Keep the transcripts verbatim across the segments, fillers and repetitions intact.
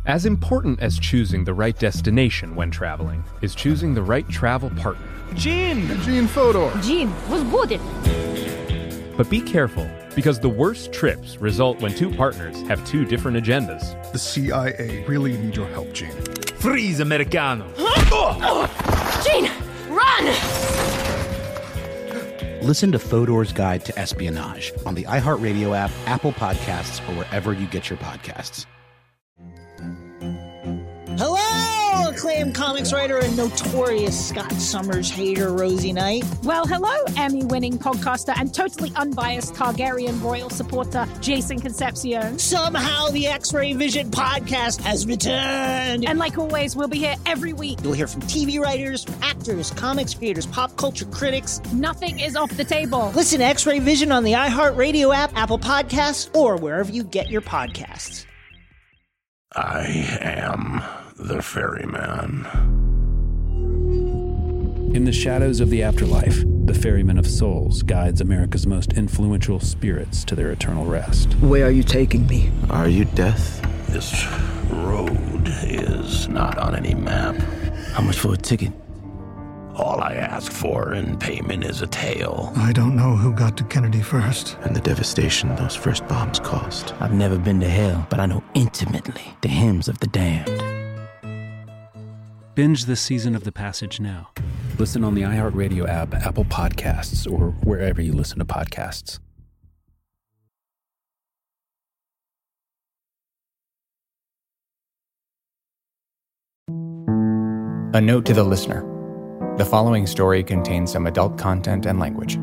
As important as choosing the right destination when traveling is choosing the right travel partner. Gene! Gene Fodor! Gene, was будет? But be careful, because the worst trips result when two partners have two different agendas. The C I A really need your help, Gene. Freeze, Americano! Gene, run! Listen to Fodor's Guide to Espionage on the iHeartRadio app, Apple Podcasts, or wherever you get your podcasts. Hello, acclaimed comics writer and notorious Scott Summers hater, Rosie Knight. Well, hello, Emmy-winning podcaster and totally unbiased Targaryen royal supporter, Jason Concepcion. Somehow the X-Ray Vision podcast has returned. And like always, we'll be here every week. You'll hear from T V writers, actors, comics creators, pop culture critics. Nothing is off the table. Listen to X-Ray Vision on the iHeartRadio app, Apple Podcasts, or wherever you get your podcasts. I am the ferryman. In the shadows of the afterlife, the ferryman of souls guides America's most influential spirits to their eternal rest. Where are you taking me? Are you death? This road is not on any map. How much for a ticket? All I ask for in payment is a tale. I don't know who got to Kennedy first. And the devastation those first bombs caused. I've never been to hell, but I know intimately the hymns of the damned. Binge this season of The Passage now. Listen on the iHeartRadio app, Apple Podcasts, or wherever you listen to podcasts. A note to the listener. The following story contains some adult content and language.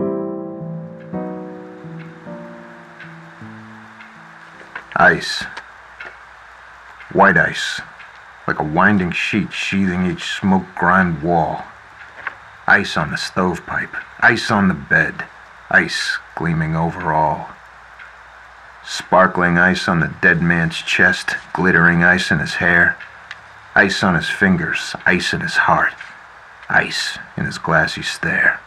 Ice. White ice. Like a winding sheet sheathing each smoke-grimed wall. Ice on the stovepipe. Ice on the bed. Ice gleaming over all. Sparkling ice on the dead man's chest. Glittering ice in his hair. Ice on his fingers. Ice in his heart. Ice in his glassy stare.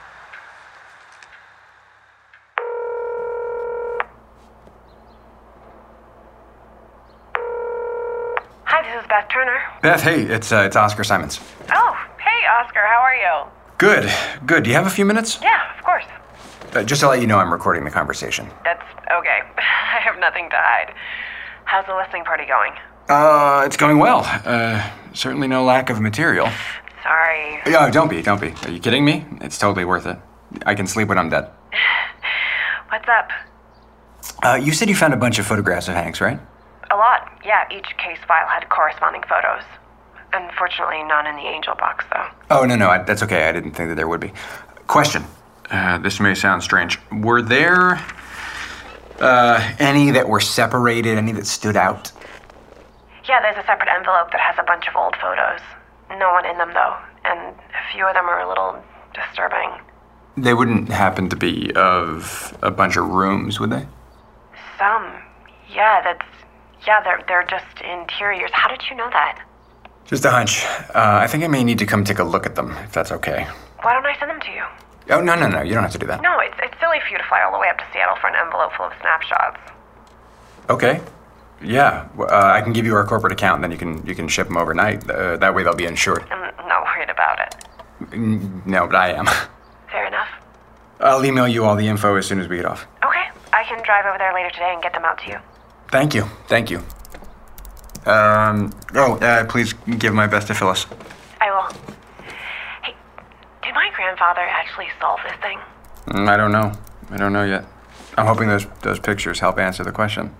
Hi, this is Beth Turner. Beth, hey, it's uh, it's Oscar Simons. Oh, hey, Oscar, how are you? Good, good. Do you have a few minutes? Yeah, of course. Uh, just to let you know, I'm recording the conversation. That's okay. I have nothing to hide. How's the listening party going? Uh, it's going well. Uh, certainly no lack of material. Sorry. Yeah, don't be, don't be. Are you kidding me? It's totally worth it. I can sleep when I'm dead. What's up? Uh, you said you found a bunch of photographs of Hank's, right? A lot. Yeah, each case file had corresponding photos. Unfortunately, none in the Angel box, though. Oh, no, no, I, that's okay. I didn't think that there would be. Question. Uh, this may sound strange. Were there uh, any that were separated, any that stood out? Yeah, there's a separate envelope that has a bunch of old photos. No one in them, though, and a few of them are a little disturbing. They wouldn't happen to be of a bunch of rooms, would they? Some. Yeah, that's... Yeah, they're, they're just interiors. How did you know that? Just a hunch. Uh, I think I may need to come take a look at them, if that's okay. Why don't I send them to you? Oh, no, no, no, you don't have to do that. No, it's, it's silly for you to fly all the way up to Seattle for an envelope full of snapshots. Okay. Yeah, uh, I can give you our corporate account, and then you can you can ship them overnight. Uh, that way they'll be insured. I'm not worried about it. No, but I am. Fair enough. I'll email you all the info as soon as we get off. Okay, I can drive over there later today and get them out to you. Thank you, thank you. Um, oh, uh, please give my best to Phyllis. I will. Hey, did my grandfather actually solve this thing? Mm, I don't know. I don't know yet. I'm hoping those those pictures help answer the question.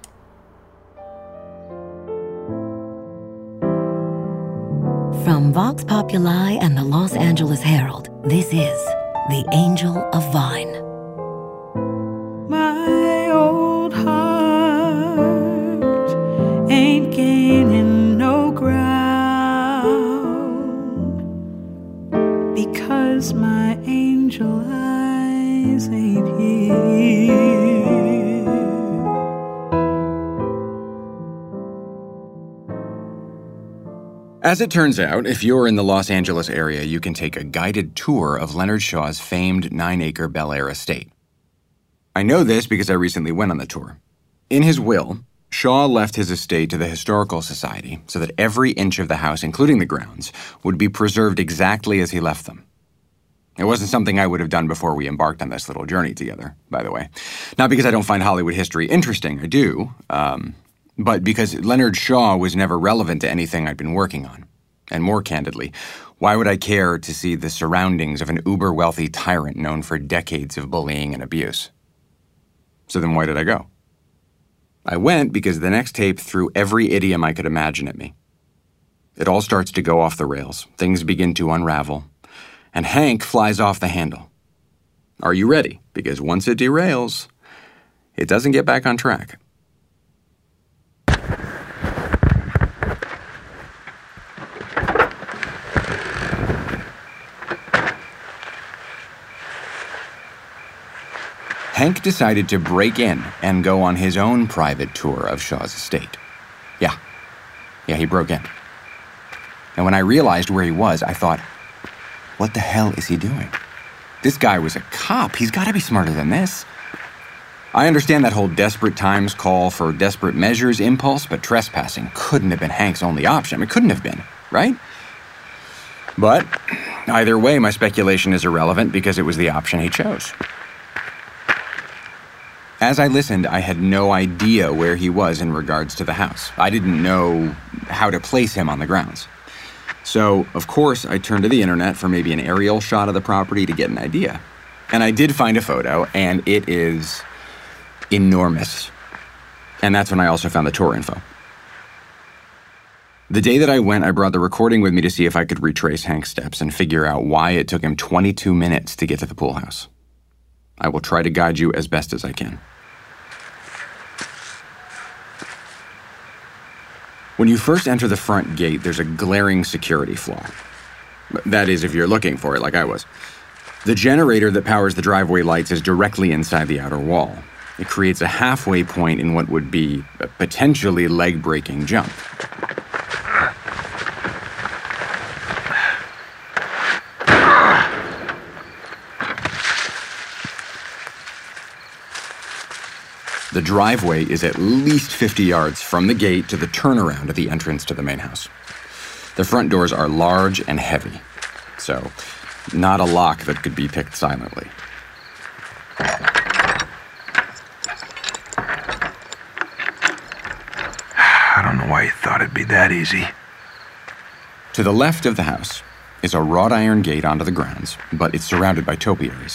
From Vox Populi and the Los Angeles Herald, this is The Angel of Vine. My old heart ain't gaining no ground because my angel eyes ain't here. As it turns out, if you're in the Los Angeles area, you can take a guided tour of Leonard Shaw's famed nine-acre Bel Air estate. I know this because I recently went on the tour. In his will, Shaw left his estate to the Historical Society so that every inch of the house, including the grounds, would be preserved exactly as he left them. It wasn't something I would have done before we embarked on this little journey together, by the way. Not because I don't find Hollywood history interesting, I do, um, but because Leonard Shaw was never relevant to anything I'd been working on. And more candidly, why would I care to see the surroundings of an uber-wealthy tyrant known for decades of bullying and abuse? So then why did I go? I went because the next tape threw every idiom I could imagine at me. It all starts to go off the rails. Things begin to unravel. And Hank flies off the handle. Are you ready? Because once it derails, it doesn't get back on track. Hank decided to break in and go on his own private tour of Shaw's estate. Yeah. Yeah, he broke in. And when I realized where he was, I thought, what the hell is he doing? This guy was a cop. He's got to be smarter than this. I understand that whole desperate times call for desperate measures impulse, but trespassing couldn't have been Hank's only option. I mean, it couldn't have been, right? But either way, my speculation is irrelevant because it was the option he chose. As I listened, I had no idea where he was in regards to the house. I didn't know how to place him on the grounds. So, of course, I turned to the internet for maybe an aerial shot of the property to get an idea. And I did find a photo, and it is enormous. And that's when I also found the tour info. The day that I went, I brought the recording with me to see if I could retrace Hank's steps and figure out why it took him twenty-two minutes to get to the pool house. I will try to guide you as best as I can. When you first enter the front gate, there's a glaring security flaw. That is, if you're looking for it, like I was. The generator that powers the driveway lights is directly inside the outer wall. It creates a halfway point in what would be a potentially leg-breaking jump. The driveway is at least fifty yards from the gate to the turnaround at the entrance to the main house. The front doors are large and heavy, so not a lock that could be picked silently. I don't know why you thought it'd be that easy. To the left of the house is a wrought iron gate onto the grounds, but it's surrounded by topiaries.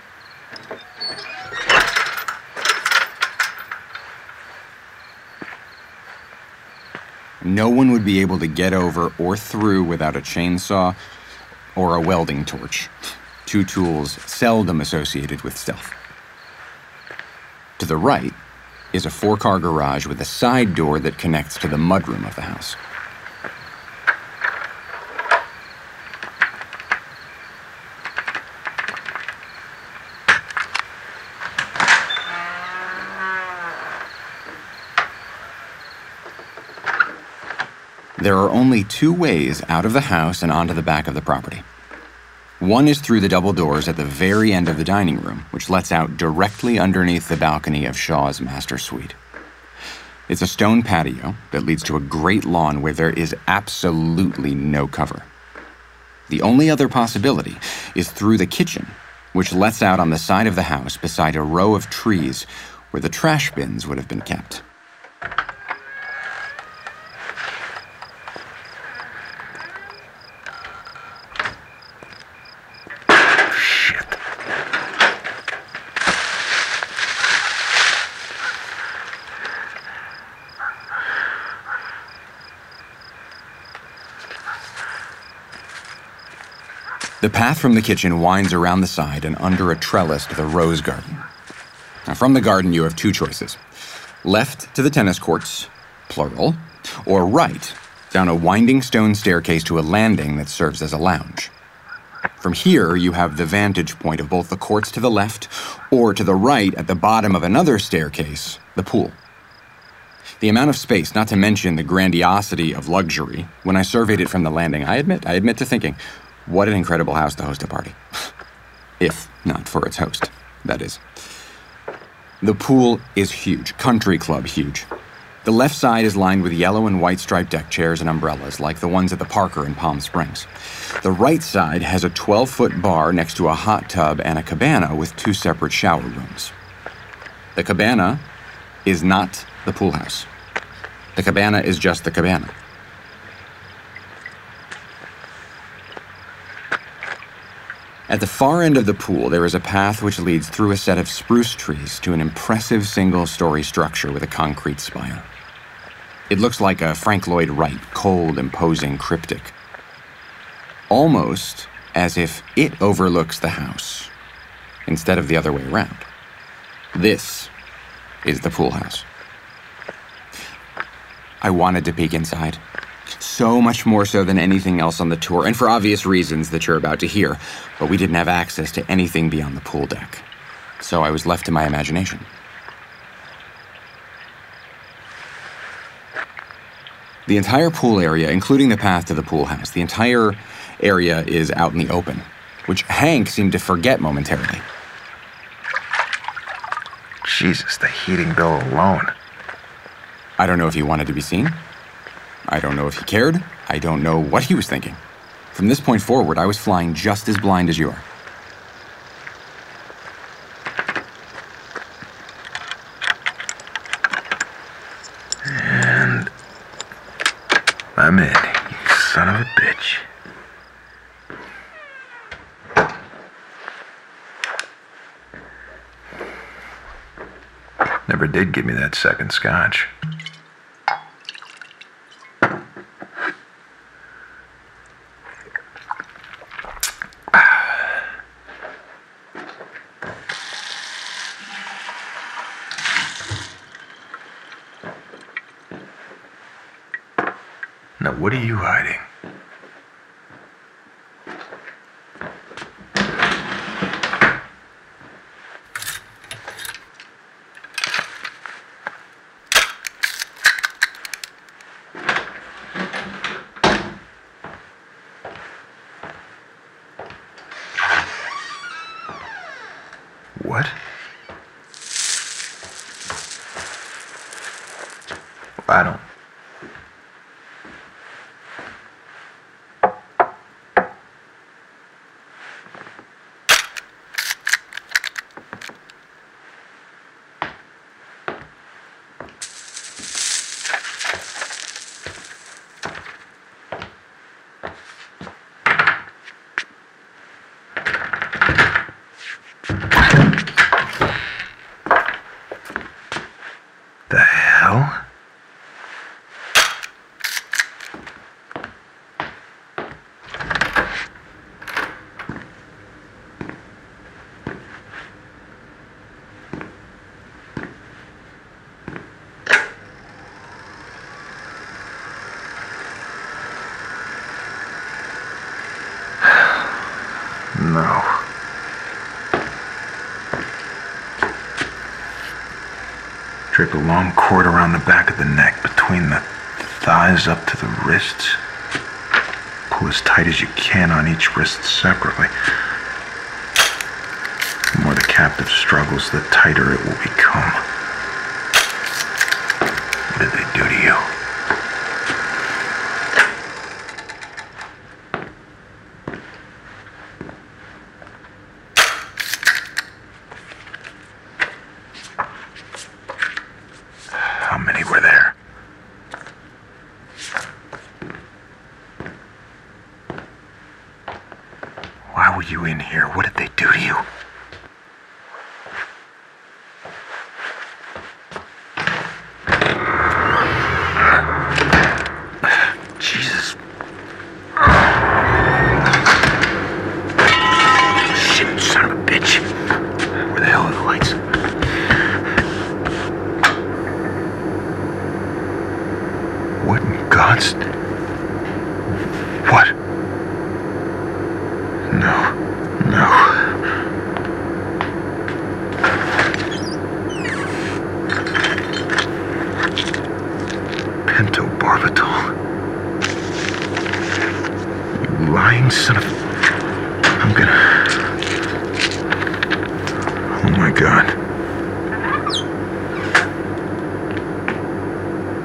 No one would be able to get over or through without a chainsaw or a welding torch, two tools seldom associated with stealth. To the right is a four-car garage with a side door that connects to the mudroom of the house. There are only two ways out of the house and onto the back of the property. One is through the double doors at the very end of the dining room, which lets out directly underneath the balcony of Shaw's master suite. It's a stone patio that leads to a great lawn where there is absolutely no cover. The only other possibility is through the kitchen, which lets out on the side of the house beside a row of trees where the trash bins would have been kept. The path from the kitchen winds around the side and under a trellis to the rose garden. Now, from the garden, you have two choices. Left to the tennis courts, plural, or right, down a winding stone staircase to a landing that serves as a lounge. From here, you have the vantage point of both the courts to the left, or to the right at the bottom of another staircase, the pool. The amount of space, not to mention the grandiosity of luxury, when I surveyed it from the landing, I admit, I admit to thinking, what an incredible house to host a party. If not for its host, that is. The pool is huge, country club huge. The left side is lined with yellow and white striped deck chairs and umbrellas, like the ones at the Parker in Palm Springs. The right side has a twelve-foot bar next to a hot tub and a cabana with two separate shower rooms. The cabana is not the pool house. The cabana is just the cabana. At the far end of the pool, there is a path which leads through a set of spruce trees to an impressive single-story structure with a concrete spire. It looks like a Frank Lloyd Wright, cold, imposing cryptic. Almost as if it overlooks the house, instead of the other way around. This is the pool house. I wanted to peek inside. So much more so than anything else on the tour, and for obvious reasons that you're about to hear, but we didn't have access to anything beyond the pool deck. So I was left to my imagination. The entire pool area, including the path to the pool house, the entire area is out in the open, which Hank seemed to forget momentarily. Jesus, the heating bill alone. I don't know if he wanted to be seen. I don't know if he cared. I don't know what he was thinking. From this point forward, I was flying just as blind as you are. And I'm in, you son of a bitch. Never did give me that second scotch. Now, what are you hiding? What? I don't. The hell? No. Drape a long cord around the back of the neck, between the thighs up to the wrists. Pull as tight as you can on each wrist separately. The more the captive struggles, the tighter it will become. What did they do to you? How many were there? Why were you in here? What did they do to you? Jesus. Shit, son of a bitch. Where the hell are the lights? What in God's... What? No. No. Pentobarbital. You lying son of... I'm gonna... Oh my God.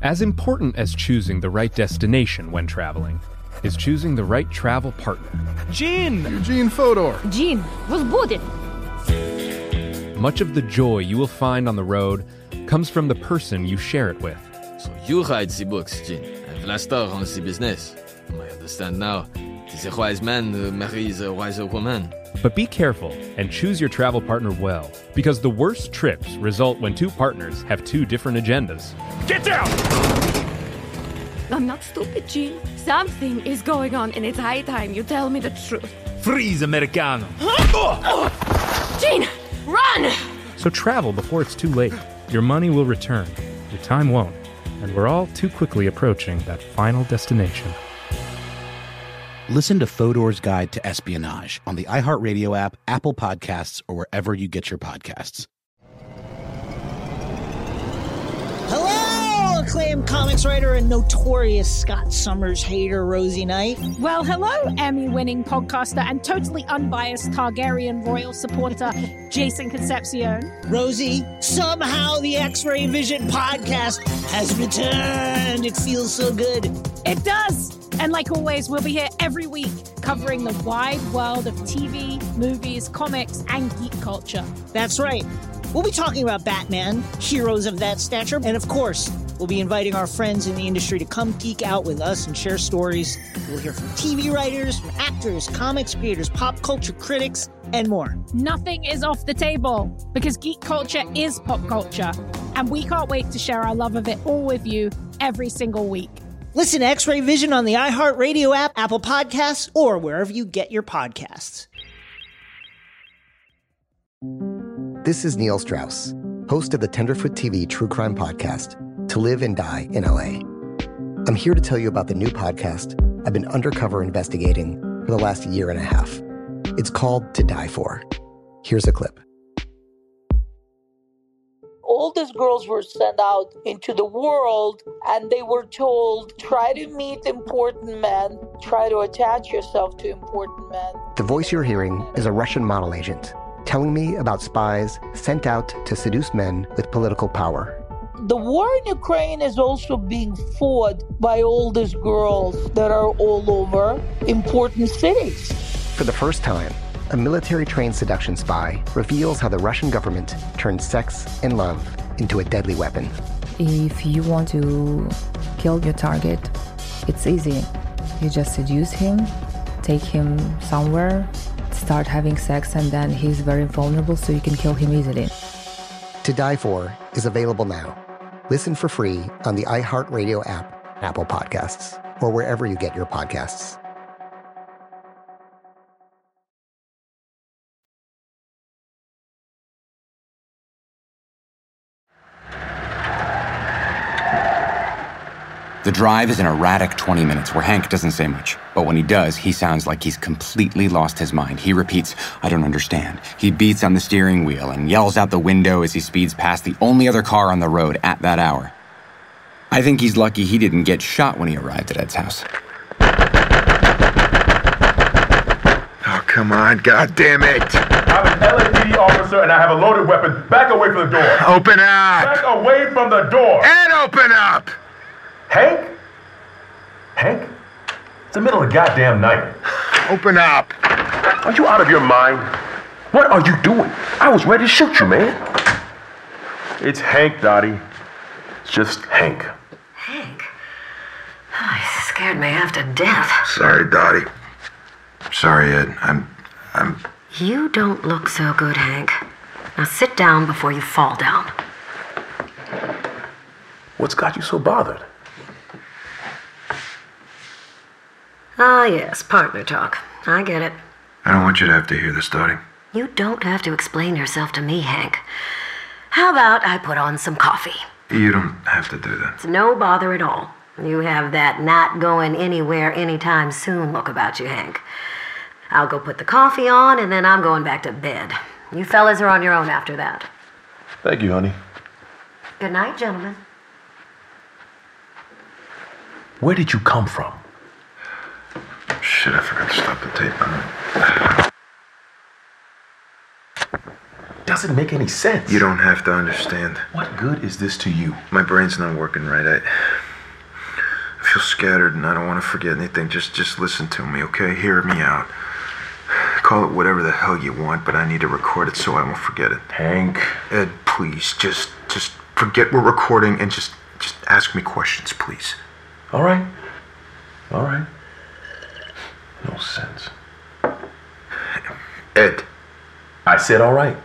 As important as choosing the right destination when traveling is choosing the right travel partner. Gene! Eugene Fodor! Gene, was будет? Much of the joy you will find on the road comes from the person you share it with. So you write the books, Gene, and Vlastar runs the business. I understand now. It is a wise man who marries a wiser woman. But be careful and choose your travel partner well, because the worst trips result when two partners have two different agendas. Get down! I'm not stupid, Gene. Something is going on, and it's high time you tell me the truth. Freeze, Americano! Gene, run! So travel before it's too late. Your money will return, your time won't, and we're all too quickly approaching that final destination. Listen to Fodor's Guide to Espionage on the iHeartRadio app, Apple Podcasts, or wherever you get your podcasts. Hello, acclaimed comics writer and notorious Scott Summers hater, Rosie Knight. Well, hello, Emmy-winning podcaster and totally unbiased Targaryen royal supporter, Jason Concepcion. Rosie, somehow the X-Ray Vision podcast has returned. It feels so good. It does. And like always, we'll be here every week covering the wide world of T V, movies, comics, and geek culture. That's right. We'll be talking about Batman, heroes of that stature, and of course, we'll be inviting our friends in the industry to come geek out with us and share stories. We'll hear from T V writers, from actors, comics creators, pop culture critics, and more. Nothing is off the table, because geek culture is pop culture, and we can't wait to share our love of it all with you every single week. Listen to X-Ray Vision on the iHeartRadio app, Apple Podcasts, or wherever you get your podcasts. This is Neil Strauss, host of the Tenderfoot T V true crime podcast, To Live and Die in L A. I'm here to tell you about the new podcast I've been undercover investigating for the last year and a half. It's called To Die For. Here's a clip. All these girls were sent out into the world and they were told, try to meet important men, try to attach yourself to important men. The voice you're hearing is a Russian model agent telling me about spies sent out to seduce men with political power. The war in Ukraine is also being fought by all these girls that are all over important cities. For the first time, a military-trained seduction spy reveals how the Russian government turned sex and love into a deadly weapon. If you want to kill your target, it's easy. You just seduce him, take him somewhere, start having sex, and then he's very vulnerable, so you can kill him easily. To Die For is available now. Listen for free on the iHeartRadio app, Apple Podcasts, or wherever you get your podcasts. The drive is an erratic twenty minutes where Hank doesn't say much. But when he does, he sounds like he's completely lost his mind. He repeats, I don't understand. He beats on the steering wheel and yells out the window as he speeds past the only other car on the road at that hour. I think he's lucky he didn't get shot when he arrived at Ed's house. Oh, come on, God damn it! I'm an L A P D officer and I have a loaded weapon. Back away from the door. Open up! Back away from the door! And open up! Hank? Hank? It's the middle of the goddamn night. Open up! Are you out of your mind? What are you doing? I was ready to shoot you, man. It's Hank, Dottie. It's just Hank. Hank? Oh, he scared me half to death. Sorry, Dottie. Sorry, Ed. I'm... I'm... You don't look so good, Hank. Now sit down before you fall down. What's got you so bothered? Ah, yes, partner talk. I get it. I don't want you to have to hear this, Dottie. You don't have to explain yourself to me, Hank. How about I put on some coffee? You don't have to do that. It's no bother at all. You have that not going anywhere anytime soon look about you, Hank. I'll go put the coffee on, and then I'm going back to bed. You fellas are on your own after that. Thank you, honey. Good night, gentlemen. Where did you come from? Shit, I forgot to stop the tape. Doesn't make any sense. You don't have to understand. What good is this to you? My brain's not working right. I... feel scattered and I don't want to forget anything. Just just listen to me, okay? Hear me out. Call it whatever the hell you want, but I need to record it so I won't forget it. Hank. Ed, please, just just forget we're recording and just just ask me questions, please. All right. All right. No sense. Ed. I said all right.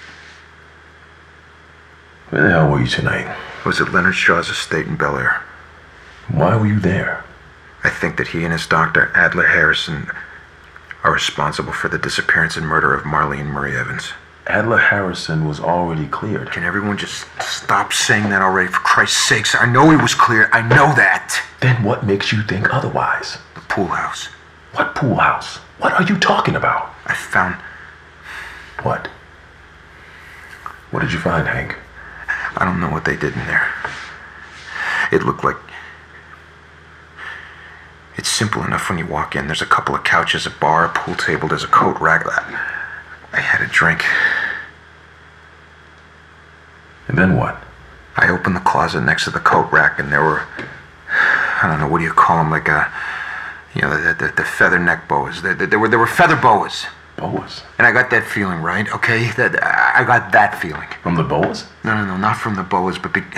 Where the hell were you tonight? I was at Leonard Shaw's estate in Bel Air. Why were you there? I think that he and his doctor, Adler Harrison, are responsible for the disappearance and murder of Marlene Marie Evans. Adler Harrison was already cleared. Can everyone just stop saying that already, for Christ's sakes? I know he was cleared. I know that. Then what makes you think otherwise? The pool house. What pool house? What are you talking about? I found... What? What did you find, Hank? I don't know what they did in there. It looked like... It's simple enough when you walk in. There's a couple of couches, a bar, a pool table, there's a coat rack. I had a drink. And then what? I opened the closet next to the coat rack and there were... I don't know, what do you call them? Like a... You know, the, the, the feather neck boas. There, there, were, there were feather boas. Boas? And I got that feeling, right? Okay? That I got that feeling. From the boas? No, no, no, not from the boas, but be,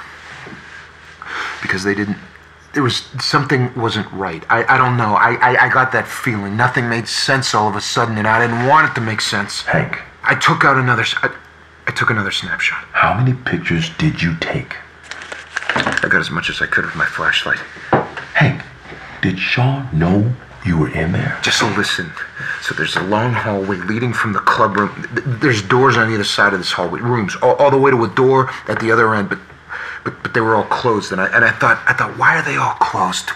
because they didn't... There was... Something wasn't right. I, I don't know. I, I, I got that feeling. Nothing made sense all of a sudden, and I didn't want it to make sense. Hank. I took out another... I, I took another snapshot. How many pictures did you take? I got as much as I could with my flashlight. Hank, did Shaw know you were in there? Just listen. So there's a long hallway leading from the club room. There's doors on either side of this hallway, rooms, all, all the way to a door at the other end, but but but they were all closed. And I and I thought I thought, why are they all closed?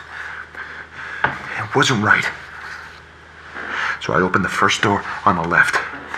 It wasn't right. So I opened the first door on the left.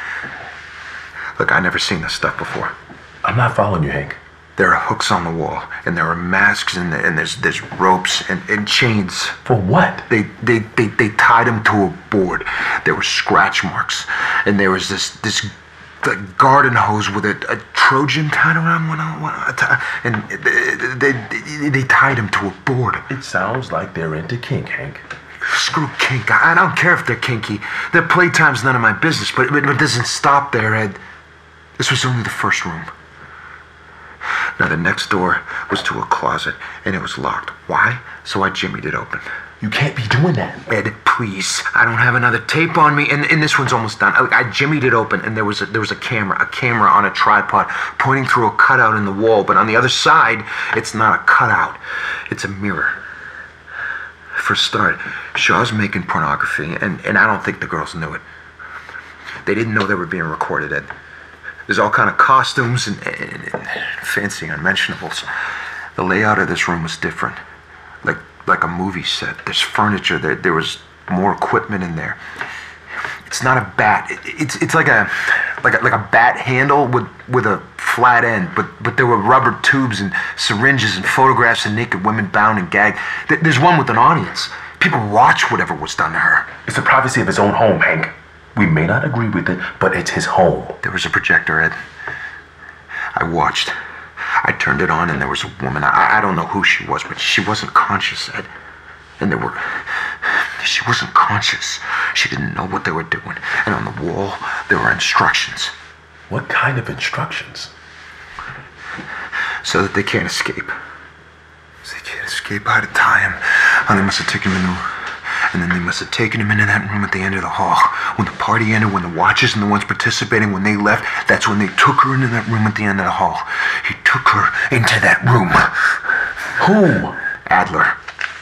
Look, I've never seen this stuff before. I'm not following you, Hank. There are hooks on the wall, and there are masks, and, and there's there's ropes and, and chains. For what? They, they they they tied him to a board. There were scratch marks, and there was this this like garden hose with a, a Trojan tied around one, one and they, they they tied him to a board. It sounds like they're into kink, Hank. Screw kink. I, I don't care if they're kinky. Their playtime's none of my business, but it, it doesn't stop there, Ed. This was only the first room. Now, the next door was to a closet, and it was locked. Why? So I jimmied it open. You can't be doing that. Ed, please. I don't have another tape on me, and, and this one's almost done. I, I jimmied it open, and there was a, there was a camera, a camera on a tripod pointing through a cutout in the wall, but on the other side, it's not a cutout. It's a mirror. For a start, Shaw's making pornography, and, and I don't think the girls knew it. They didn't know they were being recorded, Ed. There's all kind of costumes and, and, and fancy unmentionables. The layout of this room was different, like like a movie set. There's furniture. There there was more equipment in there. It's not a bat. It, it's it's like a like a, like a bat handle with with a flat end. But but there were rubber tubes and syringes and photographs of naked women bound and gagged. There's one with an audience. People watch whatever was done to her. It's the privacy of his own home, Hank. We may not agree with it, but it's his home. There was a projector, Ed. I watched. I turned it on, and there was a woman. I, I don't know who she was, but she wasn't conscious, Ed. And there were... She wasn't conscious. She didn't know what they were doing. And on the wall, there were instructions. What kind of instructions? So that they can't escape. So they can't escape. I had to tie him. And they must have taken him into... And then they must have taken him into that room at the end of the hall. When the party ended, when the watchers and the ones participating, when they left, that's when they took her into that room at the end of the hall. He took her into that room. Who? Adler.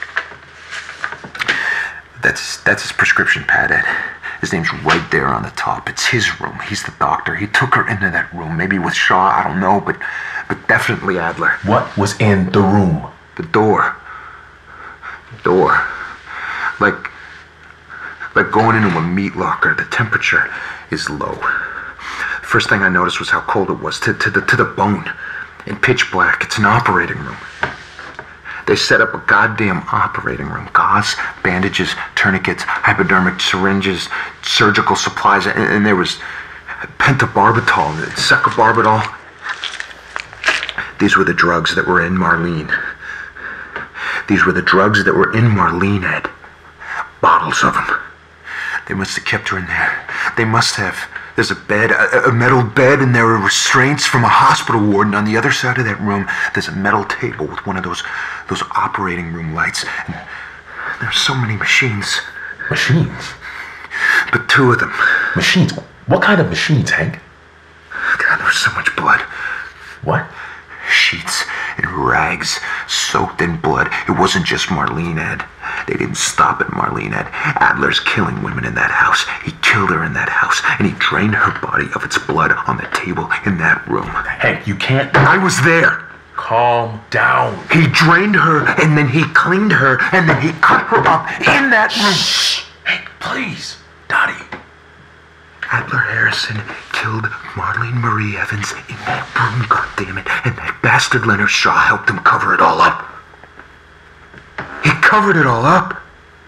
That's that's his prescription pad, Ed. His name's right there on the top. It's his room. He's the doctor. He took her into that room. Maybe with Shaw, I don't know, but but definitely Adler. What was in the room? The door. The door. Like, like going into a meat locker. The temperature is low. First thing I noticed was how cold it was, to, to the to the bone. In pitch black. It's an operating room. They set up a goddamn operating room. Gauze, bandages, tourniquets, hypodermic syringes, surgical supplies, and, and there was pentobarbital, secobarbital. These were the drugs that were in Marlene. These were the drugs that were in Marlene, Ed. Bottles of them. They must have kept her in there. They must have. There's a bed, a, a metal bed, and there are restraints from a hospital ward. And on the other side of that room, there's a metal table with one of those those operating room lights. And there's so many machines. Machines? But two of them. Machines? What kind of machines, Hank? God, there was so much blood. What? Sheets and rags soaked in blood. It wasn't just Marlene, Ed. They didn't stop at Marlene, Ed. Adler's killing women in that house. He killed her in that house, and he drained her body of its blood on the table in that room. Hank, you can't... I was there. Calm down. He drained her, and then he cleaned her, and then he cut her up in that room. Shh! Hank, please. Dottie. Adler Harrison killed Marlene Marie Evans in that room, goddammit, and that bastard Leonard Shaw helped him cover it all up. He covered it all up.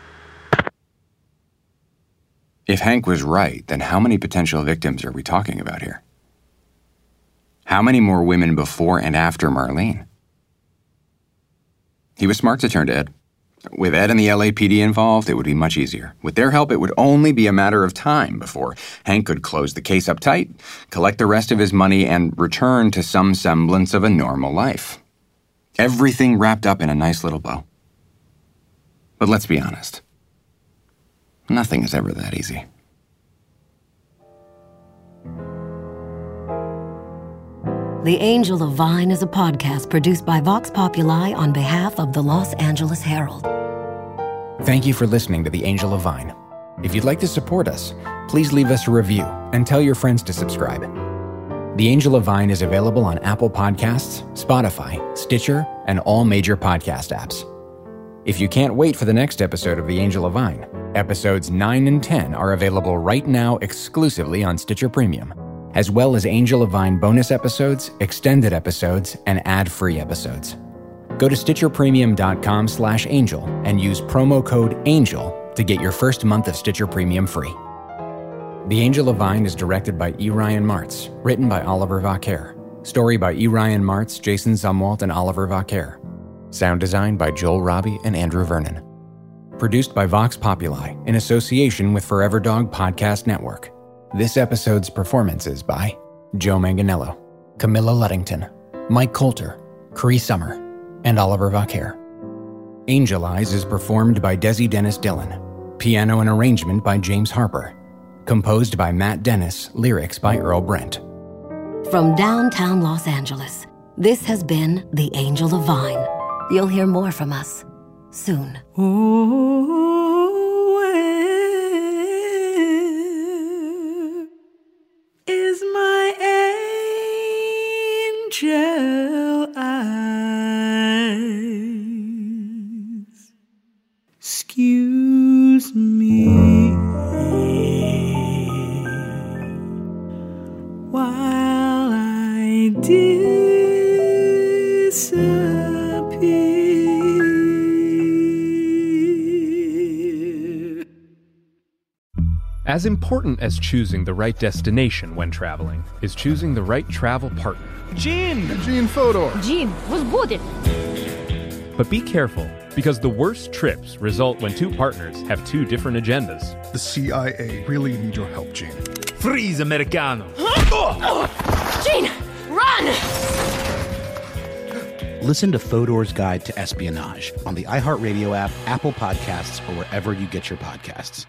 If Hank was right, then how many potential victims are we talking about here? How many more women before and after Marlene? He was smart to turn to Ed. With Ed and the L A P D involved, it would be much easier. With their help, it would only be a matter of time before Hank could close the case up tight, collect the rest of his money, and return to some semblance of a normal life. Everything wrapped up in a nice little bow. But let's be honest. Nothing is ever that easy. The Angel of Vine is a podcast produced by Vox Populi on behalf of the Los Angeles Herald. Thank you for listening to The Angel of Vine. If you'd like to support us, please leave us a review and tell your friends to subscribe. The Angel of Vine is available on Apple Podcasts, Spotify, Stitcher, and all major podcast apps. If you can't wait for the next episode of The Angel of Vine, episodes nine and ten are available right now exclusively on Stitcher Premium, as well as Angel of Vine bonus episodes, extended episodes, and ad-free episodes. Go to stitcherpremium.com slash angel and use promo code ANGEL to get your first month of Stitcher Premium free. The Angel of Vine is directed by E. Ryan Martz, written by Oliver Vaquer. Story by E. Ryan Martz, Jason Zumwalt, and Oliver Vaquer. Sound design by Joel Robbie and Andrew Vernon. Produced by Vox Populi in association with Forever Dog Podcast Network. This episode's performances by Joe Manganiello, Camilla Luddington, Mike Coulter, Cree Summer, and Oliver Vaquer. Angel Eyes is performed by Desi Dennis Dillon. Piano and arrangement by James Harper. Composed by Matt Dennis, lyrics by Earl Brent. From downtown Los Angeles, this has been The Angel of Vine. You'll hear more from us soon. Oh, where is my angel eyes? Excuse me while I disappear. As important as choosing the right destination when traveling is choosing the right travel partner. Gene! Gene Fodor! Gene, was good. But be careful, because the worst trips result when two partners have two different agendas. The C I A really need your help, Gene. Freeze, Americano! Gene, run! Listen to Fodor's Guide to Espionage on the iHeartRadio app, Apple Podcasts, or wherever you get your podcasts.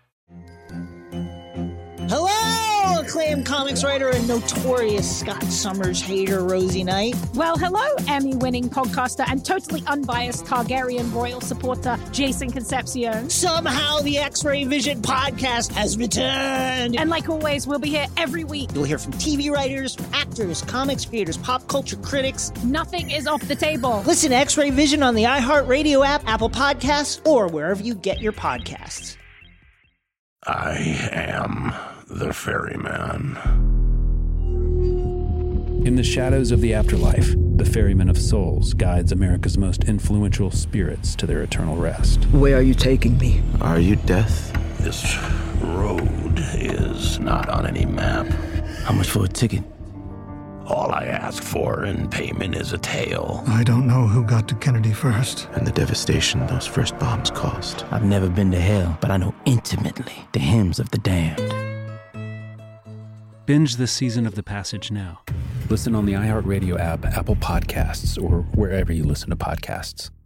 Hello, acclaimed comics writer and notorious Scott Summers hater, Rosie Knight. Well, hello, Emmy-winning podcaster and totally unbiased Targaryen royal supporter, Jason Concepcion. Somehow the X-Ray Vision podcast has returned. And like always, we'll be here every week. You'll hear from T V writers, actors, comics creators, pop culture critics. Nothing is off the table. Listen to X-Ray Vision on the iHeartRadio app, Apple Podcasts, or wherever you get your podcasts. I am the ferryman. In the shadows of the afterlife, the Ferryman of Souls guides America's most influential spirits to their eternal rest. Where are you taking me? Are you death? This road is not on any map. How much for a ticket? All I ask for in payment is a tale. I don't know who got to Kennedy first. And the devastation those first bombs caused. I've never been to hell, but I know intimately the hymns of the damned. Binge this season of The Passage now. Listen on the iHeartRadio app, Apple Podcasts, or wherever you listen to podcasts.